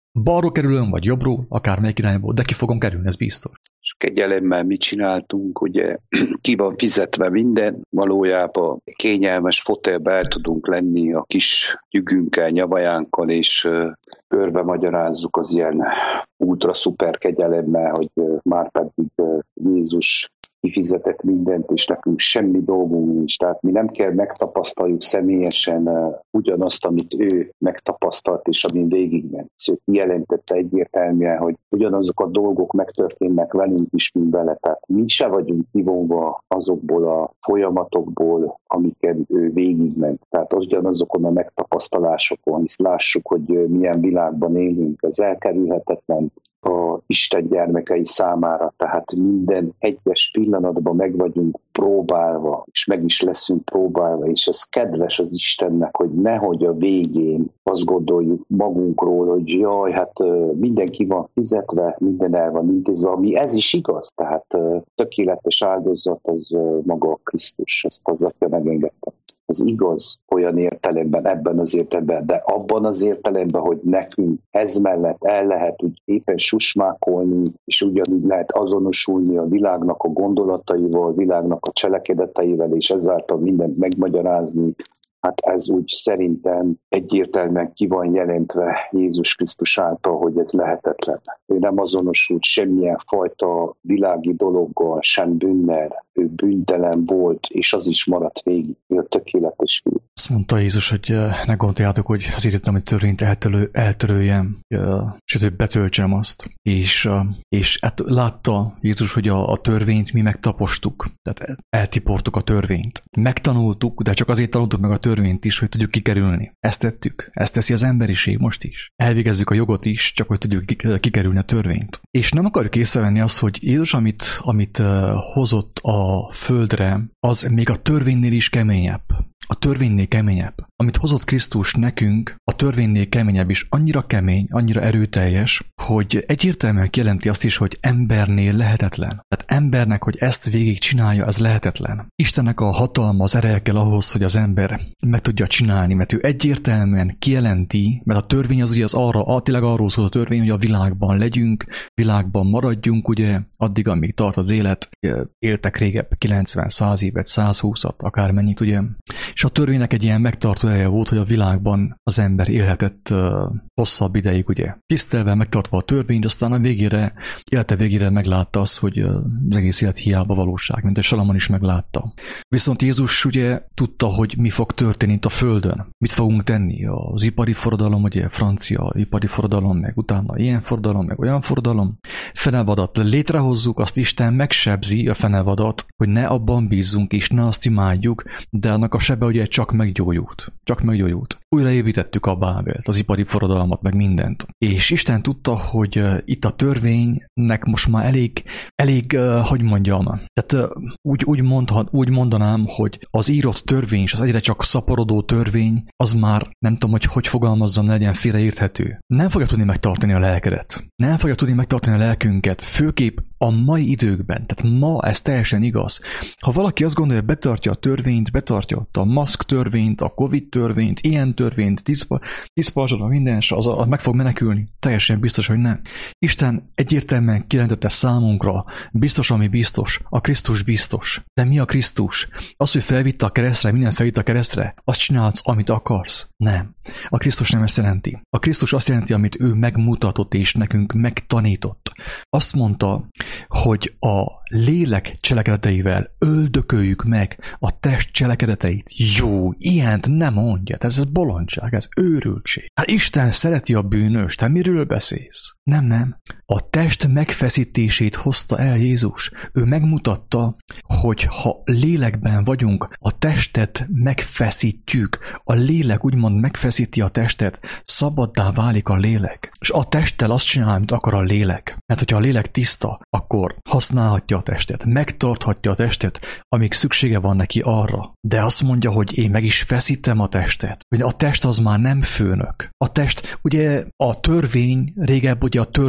Balról kerülöm, vagy jobbról, akármelyik irányból, de ki fogom kerülni, ez biztos. És kegyelemmel mit csináltunk, ugye ki van fizetve minden, valójában kényelmes fotelbe el tudunk lenni a kis tyügünkkel, nyavajánkkal, és uh, körbe magyarázzuk az ilyen ultra szuper kegyelemmel, hogy uh, már pedig uh, Jézus kifizetett mindent, és nekünk semmi dolgunk nincs. Tehát mi nem kell megtapasztaljuk személyesen uh, ugyanazt, amit ő megtapasztalt, és amin végigment. Szóval jelentette egyértelműen, hogy ugyanazok a dolgok megtörténnek velünk is, mint vele. Tehát mi se vagyunk kivonva azokból a folyamatokból, amiket ő végigment. Tehát ugyanazokon a megtapasztalásokon, hisz lássuk, hogy milyen világban élünk. Ez elkerülhetetlen a Isten gyermekei számára, tehát minden egyes pillanatban meg vagyunk próbálva, és meg is leszünk próbálva, és ez kedves az Istennek, hogy nehogy a végén azt gondoljuk magunkról, hogy jaj, hát mindenki van fizetve, minden el van intézve, ami ez is igaz, tehát tökéletes áldozat az maga a Krisztus, ezt az Atya megengedte. Ez igaz olyan értelemben, ebben az értelemben, de abban az értelemben, hogy nekünk ez mellett el lehet úgy éppen susmákolni, és ugyanúgy lehet azonosulni a világnak a gondolataival, a világnak a cselekedeteivel, és ezáltal mindent megmagyarázni. Hát ez úgy szerintem egyértelműen ki van jelentve Jézus Krisztus által, hogy ez lehetetlen. Ő nem azonosult semmilyen fajta világi dologgal, sem bűnnel. Ő bűntelen volt, és az is maradt végig. Ő a tökéletes fiú. Azt mondta Jézus, hogy ne gondoljátok, hogy azért jöttem, hogy törvényt eltörő, eltöröljem, sőt, hogy betöltsem azt. És, és hát látta Jézus, hogy a, a törvényt mi megtapostuk. Tehát eltiportuk a törvényt. Megtanultuk, de csak azért tanultuk meg a törvényt is, hogy tudjuk kikerülni. Ezt tettük. Ezt teszi az emberiség most is. Elvégezzük a jogot is, csak hogy tudjuk kikerülni a törvényt. És nem akarjuk észrevenni azt, hogy Jézus, amit, amit hozott a földre, az még a törvénynél is keményebb. A törvénynél keményebb. Amit hozott Krisztus nekünk, a törvénynél keményebb is, annyira kemény, annyira erőteljes, hogy egyértelműen kijelenti azt is, hogy embernél lehetetlen. Tehát embernek, hogy ezt végig csinálja, ez lehetetlen. Istennek a hatalma, az ereje kell ahhoz, hogy az ember meg tudja csinálni, mert ő egyértelműen kijelenti, mert a törvény az ugye az arra, tényleg arról szól a törvény, hogy a világban legyünk, világban maradjunk, ugye, addig, amíg tart az élet, éltek régebb kilencven, száz évet, százhúszat, akármennyit, ugye. És a törvénynek egy ilyen megtartó ereje volt, hogy a világban az ember élhetett uh, hosszabb ideig, ugye. Tisztelve, megtartva a törvényt, aztán a végére, élete végére meglátta azt, hogy uh, az egész élet hiába valóság, mint a Salamon is meglátta. Viszont Jézus ugye tudta, hogy mi fog történni itt a Földön. Mit fogunk tenni? Az ipari forradalom, ugye francia ipari forradalom, meg utána ilyen forradalom, meg olyan forradalom. Fenevadat létrehozzuk, azt Isten megsebzi a fenevadat, hogy ne abban bízzunk és ne azt imádjuk, de annak a sebe ugye csak meggyógyult. Csak meggyógyult. Újraépítettük a Bábelt, az ipari forradalmat, meg mindent. És Isten tudta, hogy uh, itt a törvénynek most már elég, elég, uh, hogy mondjam, tehát uh, úgy, úgy, mondhat, úgy mondanám, hogy az írott törvény, és az egyre csak szaporodó törvény, az már nem tudom, hogy hogy fogalmazzam, legyen félreérthető. Nem fogja tudni megtartani a lelkedet. Nem fogja tudni megtartani a lelkünket, főképp a mai időkben. Tehát ma ez teljesen igaz. Ha valaki azt gondolja, hogy betartja a törvényt, betartja a maszk törvényt, a Covid törvényt, ilyen törvényt, tízpalzsat, minden, az, az meg fog menekülni. Teljesen biztos, hogy nem. Isten egyértelműen kijelentette számunkra, biztos, ami biztos, a Krisztus biztos. De mi a Krisztus? Az, hogy felvitte a keresztre, mindent felvitte a keresztre, azt csinálsz, amit akarsz. Nem. A Krisztus nem ezt jelenti. A Krisztus azt jelenti, amit ő megmutatott és nekünk megtanított. Azt mondta, hogy a lélek cselekedeteivel öldököljük meg a test cselekedeteit. Jó, ilyent nem mondja. Ez, ez bolondság, ez őrültség. Hát Isten szereti a bűnös, te miről beszélsz? Nem, nem. A test megfeszítését hozta el Jézus. Ő megmutatta, hogy ha lélekben vagyunk, a testet megfeszítjük. A lélek úgymond megfeszíti a testet, szabaddá válik a lélek. És a testtel azt csinál, amit akar a lélek. Mert hogyha a lélek tiszta, akkor használhatja a testet, megtarthatja a testet, amíg szüksége van neki arra. De azt mondja, hogy én meg is feszítem a testet. Hogy a test az már nem főnök. A test, ugye a törvény, régebb ugye a törvény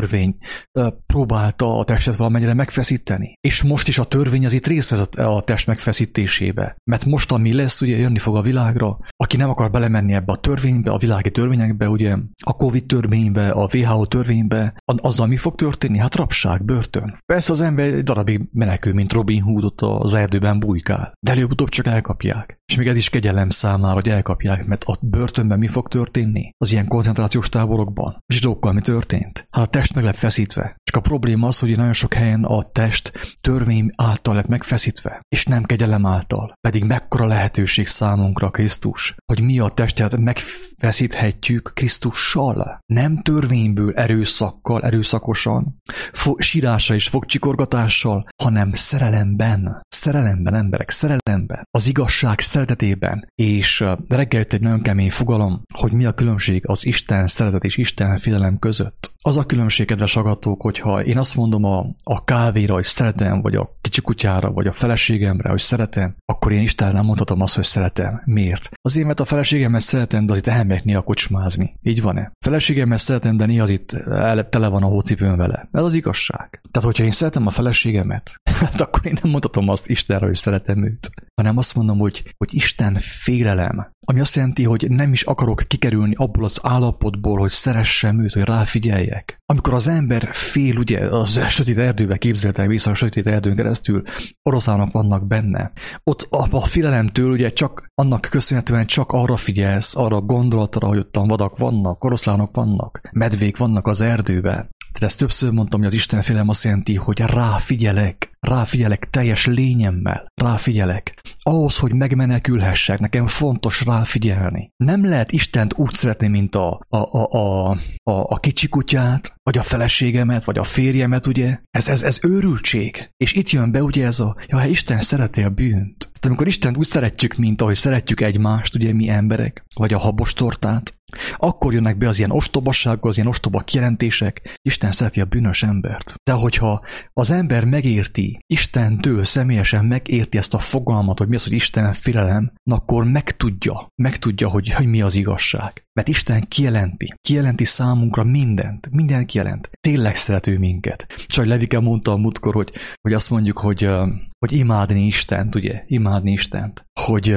próbálta a testet valamennyire megfeszíteni. És most is a törvény az itt részt vesz a test megfeszítésébe. Mert most, ami lesz, ugye jönni fog a világra, aki nem akar belemenni ebbe a törvénybe, a világi törvényekbe, ugye a Covid törvénybe, a vé há o törvénybe, azzal mi fog történni? Hát rabság, börtön. Persze az ember egy darabig menekül, mint Robin Hood ott az erdőben bujkál. De előbb-utóbb csak elkapják. És még ez is kegyelem számára, hogy elkapják, mert a börtönben mi fog történni? Az ilyen koncentrációs táborokban. Zsidókkal mi történt? Hát a test meg lett feszítve. Csak a probléma az, hogy nagyon sok helyen a test törvény által lett megfeszítve, és nem kegyelem által. Pedig mekkora lehetőség számunkra Krisztus, hogy mi a testet megfeszíthetjük Krisztussal. Nem törvényből, erőszakkal, erőszakosan, fo- sírással és fogcsikorgatással, hanem szerelemben. Szerelemben, emberek, szerelemben. Az igazság szeretetében. És reggel jött egy nagyon kemény fogalom, hogy mi a különbség az Isten szeretet és Isten félelem között. Az a különbség, kedves hallgatók, hogyha én azt mondom a, a kávéra, hogy szeretem, vagy a kicsikutyára, vagy a feleségemre, hogy szeretem, akkor én Istenre nem mondhatom azt, hogy szeretem. Miért? Azért, mert a feleségemet szeretem, de az itt elmegyek néha kocsmázni. Így van-e? Feleségemet szeretem, de néha az itt tele van a hócipőn vele. Ez az igazság. Tehát, hogyha én szeretem a feleségemet, hát akkor én nem mondhatom azt Istenre, hogy szeretem őt, hanem azt mondom, hogy, hogy Isten félelem. Ami azt jelenti, hogy nem is akarok kikerülni abból az állapotból, hogy szeressem őt, hogy ráfigyeljek. Amikor az ember fél, ugye, az sötét erdőbe képzeltek vissza a sötét erdőn keresztül, oroszlánok vannak benne. Ott a, a félelemtől ugye csak annak köszönhetően csak arra figyelsz, arra a gondolatra, hogy ottan vadak vannak, oroszlánok vannak, medvék vannak az erdőben. Tehát ezt többször mondtam, hogy az Isten félelem azt jelenti, hogy ráfigyelek, ráfigyelek teljes lényemmel, ráfigyelek. Ahhoz, hogy megmenekülhessek, nekem fontos ráfigyelni. Nem lehet Istent úgy szeretni, mint a, a, a, a, a, a kicsi kutyát, vagy a feleségemet, vagy a férjemet, ugye? Ez, ez, ez őrültség. És itt jön be ugye ez a, ja, hát Isten szereti a bűnt. Tehát amikor Istent úgy szeretjük, mint ahogy szeretjük egymást, ugye mi emberek, vagy a habostortát, akkor jönnek be az ilyen ostobasággal, az ilyen ostoba kijelentések, Isten szereti a bűnös embert. De hogyha az ember megérti, Istentől személyesen megérti ezt a fogalmat, hogy mi az, hogy Isten félelem, akkor megtudja, megtudja, hogy, hogy mi az igazság. Mert Isten kijelenti, kijelenti számunkra mindent, mindent kijelent. Tényleg szerető minket. Csak Levike mondta a múltkor, hogy, hogy azt mondjuk, hogy, hogy imádni Istent, ugye, imádni Istent, hogy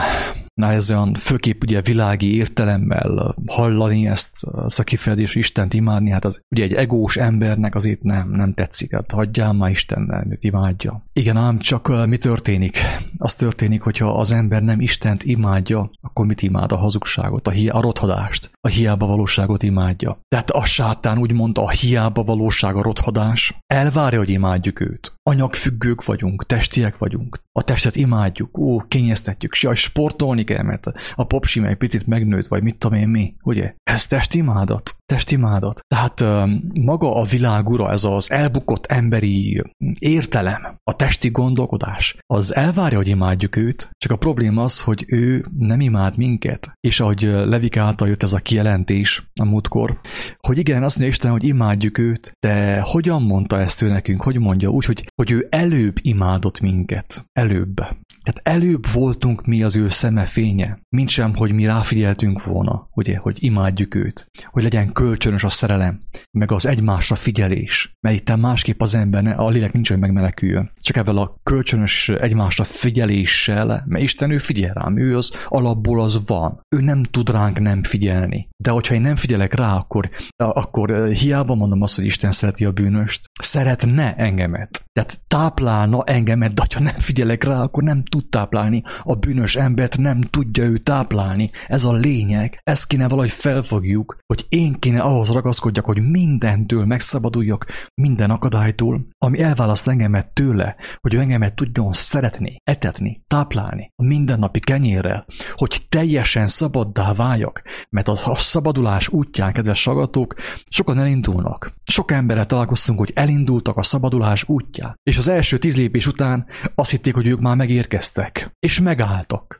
na ez olyan főképp ugye világi értelemmel hallani ezt, ezt a kifejezést, Istent imádni, hát az, ugye egy egós embernek azért nem, nem tetszik, hát hagyjál már Istennel, őt imádja. Igen, ám csak mi történik? Az történik, hogyha az ember nem Istent imádja, akkor mit imád? A hazugságot, a, hi- a rothadást, a hiába valóságot imádja. Tehát a sátán úgy mondta, a hiába valóság, a rothadás elvárja, hogy imádjuk őt. Anyagfüggők vagyunk, testiek vagyunk. A testet imádjuk, ó, kényeztetjük, jaj, sportolni kell, mert a popsi meg picit megnőtt, vagy mit tudom én mi, ugye? Ez testimádat, testimádat. Tehát maga a világ ura, ez az elbukott emberi értelem, a testi gondolkodás, az elvárja, hogy imádjuk őt, csak a probléma az, hogy ő nem imád minket. És ahogy Levik által jött ez a kijelentés a múltkor, hogy igen, azt mondja Isten, hogy imádjuk őt, de hogyan mondta ezt ő nekünk? Hogy mondja? Úgy, hogy, hogy ő előbb imádott minket. Előbb. Tehát előbb voltunk mi az ő szeme fénye, mint sem, hogy mi ráfigyeltünk volna, ugye, hogy imádjuk őt, hogy legyen kölcsönös a szerelem, meg az egymásra figyelés, mert itt másképp az ember, ne, a lélek nincs, hogy megmeneküljön. Csak ezzel a kölcsönös egymásra figyeléssel, mert Isten ő figyel rám, ő az alapból az van. Ő nem tud ránk nem figyelni. De hogyha én nem figyelek rá, akkor, akkor hiába mondom azt, hogy Isten szereti a bűnöst. Szeretne engemet. Tehát táplálna engemet, de ha nem figyelek rá, akkor nem tud táplálni. A bűnös embert nem tudja ő táplálni. Ez a lényeg. Ezt kéne valahogy felfogjuk, hogy én kéne ahhoz ragaszkodjak, hogy mindentől megszabaduljak, minden akadálytól, ami elválaszt engemet tőle, hogy ő engemet tudjon szeretni, etetni, táplálni a mindennapi kenyérrel, hogy teljesen szabaddá váljak, mert a, a szabadulás útján, kedves hallgatók, sokan elindulnak. Sok emberrel találkoztunk, hogy elindultak a szabadulás útján, és az első tíz lépés után azt hitték, hogy ők már megérkeztek, és megálltak.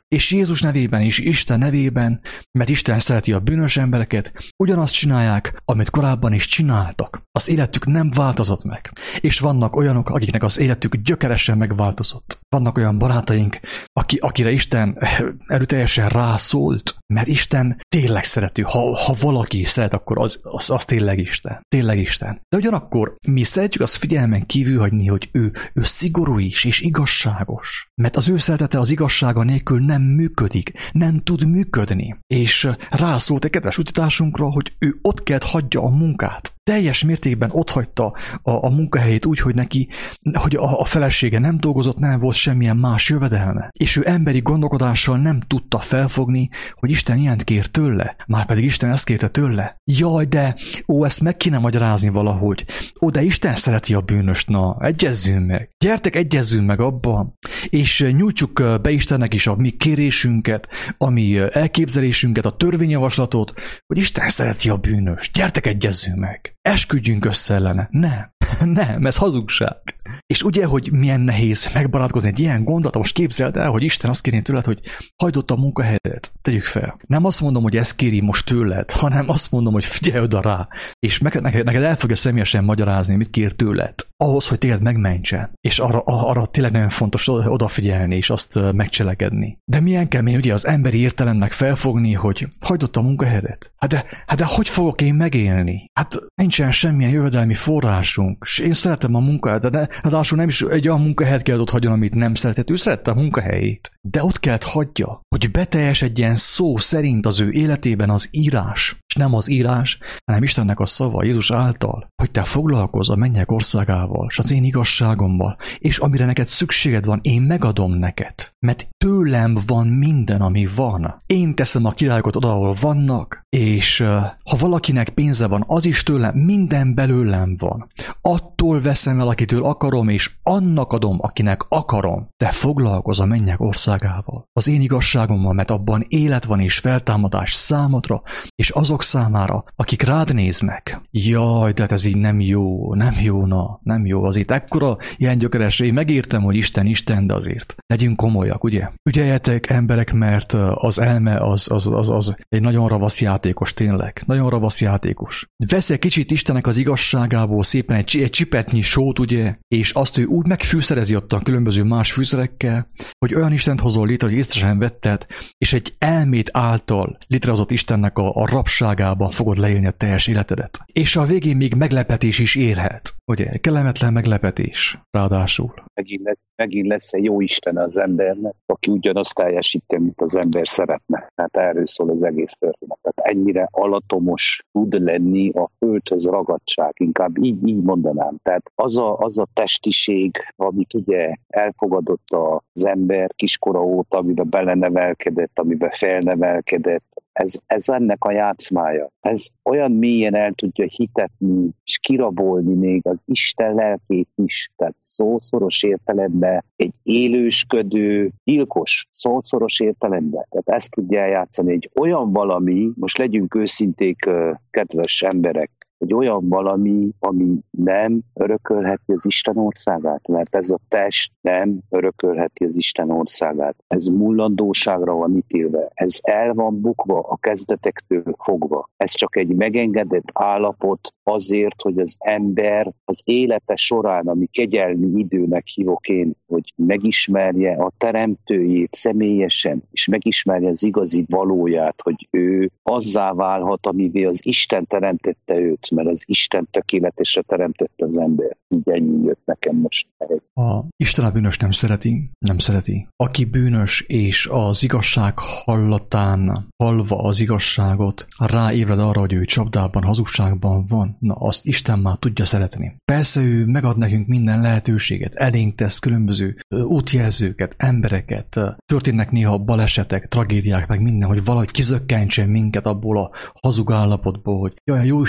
és Jézus nevében is, Isten nevében, mert Isten szereti a bűnös embereket, ugyanazt csinálják, amit korábban is csináltak. Az életük nem változott meg. És vannak olyanok, akiknek az életük gyökeresen megváltozott. Vannak olyan barátaink, aki, akire Isten erőteljesen rászólt, mert Isten tényleg szerető. Ha, ha valaki szeret, akkor az, az, az tényleg Isten. Tényleg Isten. De ugyanakkor mi szeretjük azt figyelmen kívül hagyni, hogy ő, ő szigorú is és igazságos. Mert az ő szeretete az igazsága nélkül nem működik, nem tud működni. És rászólt egy kedves utitásunkra, hogy ő ott kellett hagyja a munkát. Teljes mértékben otthagyta a, a munkahelyét úgy, hogy neki, hogy a, a felesége nem dolgozott, nem volt semmilyen más jövedelme. És ő emberi gondolkodással nem tudta felfogni, hogy Isten ilyent kér tőle. Márpedig Isten ezt kérte tőle. Jaj, de ó, ezt meg kéne magyarázni valahogy. Ó, de Isten szereti a bűnöst, na, egyezzünk meg. Gyertek, egyezzünk meg abba, és nyújtsuk be Istennek is a mi kérésünket, a mi elképzelésünket, a törvényjavaslatot, hogy Isten szereti a bűnöst. Gyertek, egyezzünk meg. Esküdjünk össze ellene. Nem, nem, ez hazugság. És ugye, hogy milyen nehéz megbarátkozni egy ilyen gondot, most képzeld el, hogy Isten azt kéri tőled, hogy hagyd ott a munkahelyedet. Tegyük fel. Nem azt mondom, hogy ezt kéri most tőled, hanem azt mondom, hogy figyelj oda rá, és neked, neked el fogja személyesen magyarázni, mit kér tőled. Ahhoz, hogy téged megmentsen. És arra, arra tényleg nagyon fontos odafigyelni, és azt megcselekedni. De milyen kemény ugye az emberi értelemnek felfogni, hogy hagyd ott a munkahelyedet. Hát de, hát de hogy fogok én megélni? Hát nincsen semmilyen jövedelmi forrásunk. És én szeretem a munkahelyet, de ráadásul nem is egy olyan munkahelyet kellett ott hagyjon, amit nem szeretett. Ő szerette a munkahelyét. De ott kellett hagyja, hogy beteljesedjen szó szerint az ő életében az írás. És nem az írás, hanem Istennek a szava Jézus által, hogy te foglalkozz a mennyek országával, és az én igazságommal, és amire neked szükséged van, én megadom neked. Mert tőlem van minden, ami van. Én teszem a királyokat oda, ahol vannak, és uh, ha valakinek pénze van, az is tőlem, minden belőlem van. Attól veszem el, akitől akarom, és annak adom, akinek akarom. Te foglalkozz a mennyek országával. Az én igazságommal, mert abban élet van és feltámadás számodra, és azok számára, akik rád néznek. Jaj, de ez így nem jó, nem jó, na, nem jó. Azért ekkora ilyen gyökeres, én megértem, hogy Isten, Isten, de azért legyünk komolyak, ugye? Ügyeljetek, emberek, mert az elme az, az, az, az egy nagyon ravasz játékos, tényleg. Nagyon ravasz játékos. Vesz egy kicsit Istennek az igazságából szépen egy, egy csipetnyi sót, ugye? És azt ő úgy megfűszerezi ott a különböző más fűszerekkel, hogy olyan Istent hozol létre, hogy észre sem vetted, és egy elmét által létrehozott Istennek a, a rabságában fogod leélni a teljes életedet. És a végén még meglepetés is érhet. Ugye? Kellemetlen meglepetés. Ráadásul. Megint lesz, megint lesz egy jó Isten az embernek, aki ugyanazt teljesíti, mint az ember szeretne. Tehát erről szól az egész történet. Tehát ennyire alatomos tud lenni a földhöz ragadtság. Inkább így, így mondanám. Tehát az a, az a testiség, amit ugye elfogadott az ember kiskora óta, amiben belenevelkedett, amiben felnevelkedett, Ez, ez ennek a játszmája. Ez olyan mélyen el tudja hitetni és kirabolni még az Isten lelkét is. Tehát szószoros értelemben egy élősködő gyilkos, szószoros értelemben. Tehát ezt tudja eljátszani egy olyan valami, most legyünk őszinték, kedves emberek, egy olyan valami, ami nem örökölheti az Isten országát, mert ez a test nem örökölheti az Isten országát. Ez mullandóságra van ítélve, ez el van bukva a kezdetektől fogva. Ez csak egy megengedett állapot azért, hogy az ember az élete során, ami kegyelmi időnek hívok én, hogy megismerje a teremtőjét személyesen, és megismerje az igazi valóját, hogy ő azzá válhat, amivé az Isten teremtette őt, mert az Isten tökéletesre teremtette az ember. Így ennyi jött nekem most. A Isten a bűnös nem szereti, nem szereti. Aki bűnös és az igazság hallatán hallva az igazságot, ráébred arra, hogy ő csapdában, hazugságban van, na azt Isten már tudja szeretni. Persze ő megad nekünk minden lehetőséget, elénk tesz különböző útjelzőket, embereket, történnek néha balesetek, tragédiák, meg minden, hogy valahogy kizökkentsen minket abból a hazug állapotból, hogy jaj, a Jóisten úgy szereti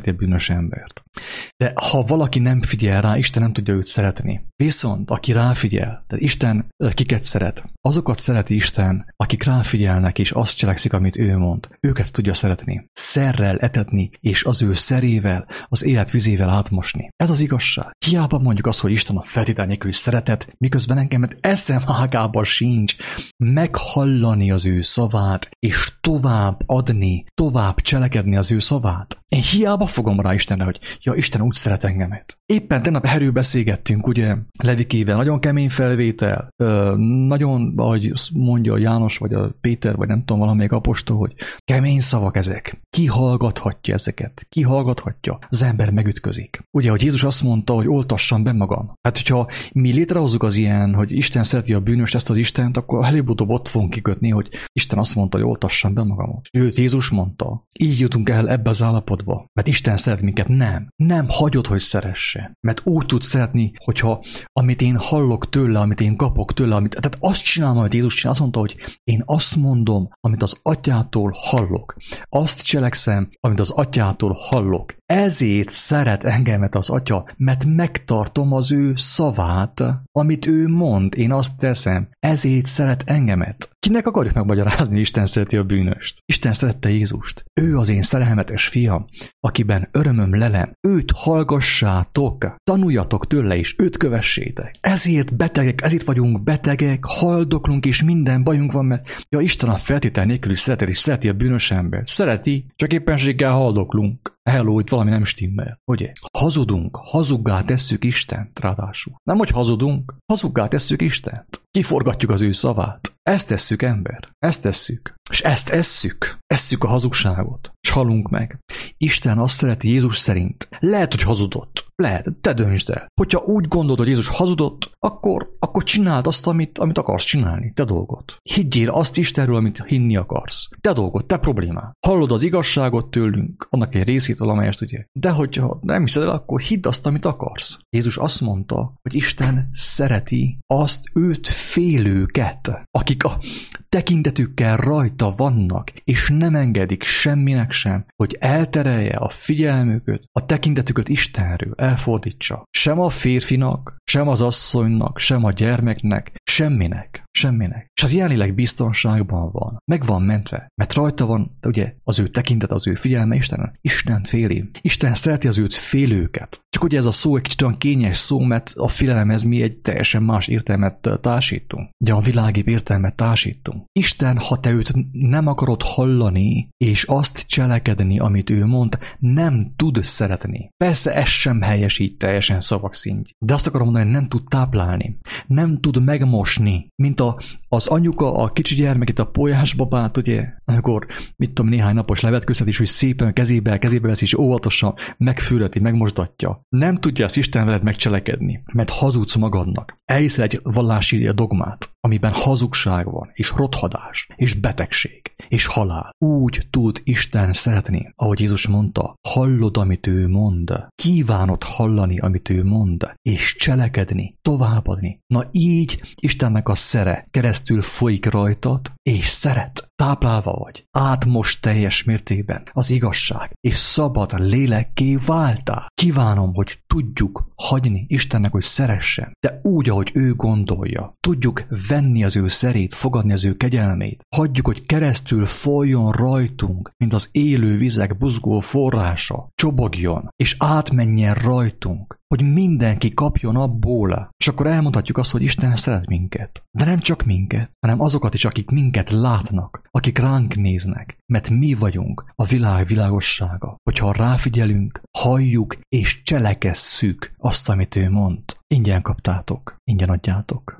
szereti a bűnös embert. De ha valaki nem figyel rá, Isten nem tudja őt szeretni. Viszont aki ráfigyel, tehát Isten kiket szeret, azokat szereti Isten, akik ráfigyelnek és azt cselekszik, amit ő mond. Őket tudja szeretni. Szerrel etetni és az ő szerével, az élet vizével átmosni. Ez az igazság. Hiába mondjuk azt, hogy Isten a feltétel nélküli szeretet, miközben engemet eszem ágában sincs meghallani az ő szavát, és tovább adni, tovább cselekedni az ő szavát. Én hiába fogom rá Istenre, hogy ja, Isten úgy szeret engemet. Éppen tegnap erről beszélgettünk, ugye, Levikével, nagyon kemény felvétel, ö, nagyon, ahogy mondja a János, vagy a Péter, vagy nem tudom, valamelyik apostol, hogy kemény szavak ezek. Ki hallgathatja ezeket? Ki hallgathatja? Az ember megütközik. Ugye, hogy Jézus azt mondta, hogy oltassam be magam. Hát, hogyha mi létrehozzuk az ilyen, hogy Isten szereti a bűnöst, ezt az Istent, akkor előbb-utóbb ott fogunk kikötni, hogy Isten azt mondta, hogy oltassam be magamot. Őt Jézus mondta. Így jutunk el ebbe az állapotba. Mert Isten szeret minket. Nem. Nem hagyod, hogy szeresse. Mert úgy tud szeretni, hogyha amit én hallok tőle, amit én kapok tőle, amit, tehát azt csinálom, amit Jézus csinál, azt mondta, hogy én azt mondom, amit az atyától hallok. Azt cselekszem, amit az atyától hallok. Ezért szeret engemet az atya, mert megtartom az ő szavát, amit ő mond, én azt teszem. Ezért szeret engemet. Kinek akarjuk megmagyarázni, Isten szereti a bűnöst? Isten szerette Jézust. Ő az én szerelmetes fiam, akiben örömöm lelem. Őt hallgassátok, tanuljatok tőle is, őt kövessétek. Ezért betegek, ezért vagyunk betegek, haldoklunk és minden bajunk van, mert ja, Isten a feltétel nélküli szeretet és szereti a bűnös embert. Szereti, csak éppenséggel haldoklunk. Hello, itt valami nem stimmel, ugye? Hazudunk, hazuggá tesszük Istent, ráadásul. Nem, hogy hazudunk, hazuggá tesszük Istent. Kiforgatjuk az ő szavát. Ezt tesszük, ember. Ezt tesszük. És ezt esszük. Esszük a hazugságot. És halunk meg. Isten azt szereti Jézus szerint. Lehet, hogy hazudott. Lehet, te döntsd el. Hogyha úgy gondolod, hogy Jézus hazudott, akkor, akkor csináld azt, amit, amit akarsz csinálni. Te dolgod. Higgyél azt Istenről, amit hinni akarsz. Te dolgod, te problémád. Hallod az igazságot tőlünk, annak egy részét valamelyest, ugye. De hogyha nem hiszed el, akkor hidd azt, amit akarsz. Jézus azt mondta, hogy Isten szereti azt őt félőket, akik a tekintetükkel rajta vannak, és nem engedik semminek sem, hogy elterelje a figyelmüket, a tekintetüket Istenről, elfordítsa. Sem a férfinak, sem az asszonynak, sem a gyermeknek, semminek, semminek. És az jelenleg biztonságban van, meg van mentve, mert rajta van, ugye, az ő tekintet, az ő figyelme Istenen. Isten féli. Isten szereti az őt félőket. Csak ugye ez a szó egy kicsit olyan kényes szó, mert a félelemhez mi egy teljesen más értelmet társítunk. Ugye a világi értelmet társítunk. Isten, ha te őt nem akarod hallani, és azt cselekedni, amit ő mond, nem tud szeretni. Persze ez sem helyes így teljesen szavak szintjén. De azt akarom mondani, hogy nem tud táplálni. Nem tud megmosni. Mint a, az anyuka, a kicsi gyermekét, a polyásbabát, ugye, amikor, mit tudom, néhány napos levetkőztetés, hogy szépen kezébe, kezébe veszi, és óvatosan megfüreti, megmosdatja. Nem tudja ezt Isten veled megcselekedni, mert hazudsz magadnak. Elhiszel egy vallási dogmát, amiben hazugság van, és rothadás, és betegség, és halál. Úgy tud Isten szeretni, ahogy Jézus mondta, hallod, amit ő mond, kívánod hallani, amit ő mond, és cselekedni, továbbadni. Na így Istennek a szere keresztül folyik rajtad, és szeret. Táplálva vagy, átmos teljes mértékben az igazság, és szabad lélekké váltál. Kívánom, hogy tudjuk hagyni Istennek, hogy szeressen, de úgy, ahogy ő gondolja. Tudjuk venni az ő szerét, fogadni az ő kegyelmét. Hagyjuk, hogy keresztül folyjon rajtunk, mint az élő vizek buzgó forrása, csobogjon, és átmenjen rajtunk, hogy mindenki kapjon abból, és akkor elmondhatjuk azt, hogy Isten szeret minket. De nem csak minket, hanem azokat is, akik minket látnak, akik ránk néznek, mert mi vagyunk a világ világossága. Hogyha ráfigyelünk, halljuk és cselekesszük azt, amit ő mond. Ingyen kaptátok, ingyen adjátok.